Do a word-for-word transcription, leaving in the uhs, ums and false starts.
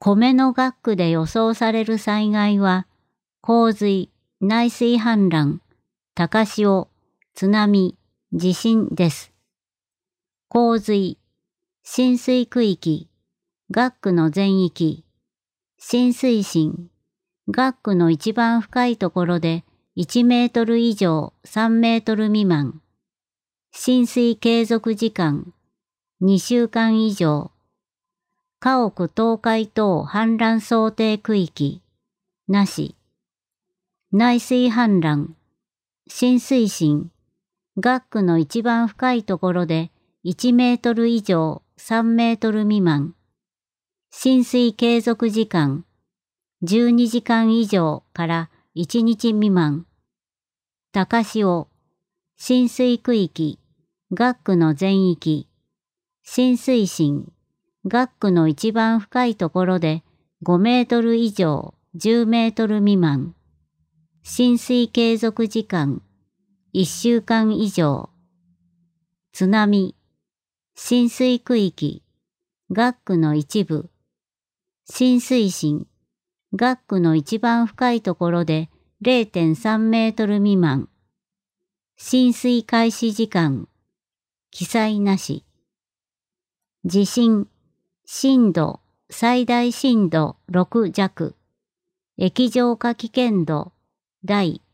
米の学区で予想される災害は、洪水、内水氾濫、高潮、津波、地震です。洪水、浸水区域、学区の全域、浸水深、学区の一番深いところでいちメートル以上さんメートル未満、浸水継続時間にしゅうかん以上、家屋倒壊等氾濫想定区域、なし、内水氾濫、浸水深、学区の一番深いところでいちメートル以上さんメートル未満、浸水継続時間じゅうにじかん以上からいちにち未満、高潮、浸水区域、学区の全域、浸水深、学区の一番深いところでごメートル以上じゅうメートル未満、浸水継続時間いっしゅうかん以上、津波、浸水区域、学区の一部、浸水深、学区の一番深いところで れいてんさんメートル未満、浸水開始時間、記載なし。地震、震度、最大震度ろく弱、液状化危険度、大。